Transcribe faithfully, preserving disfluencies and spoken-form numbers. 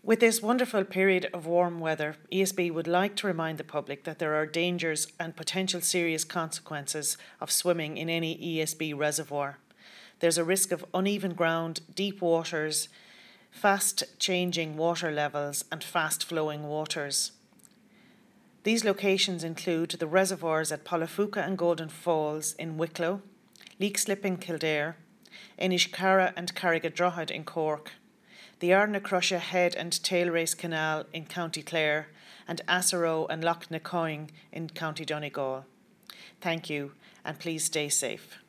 With this wonderful period of warm weather, E S B would like to remind the public that there are dangers and potential serious consequences of swimming in any E S B reservoir. There's a risk of uneven ground, deep waters, fast changing water levels and fast flowing waters. These locations include the reservoirs at Poulaphouca and Golden Falls in Wicklow, Leixlip in Kildare, Inishcara and Carrigadrohid in Cork, the Ardnacrusha Head and Tailrace Canal in County Clare, and Assaroe and Loch Nacoing in County Donegal. Thank you, and please stay safe.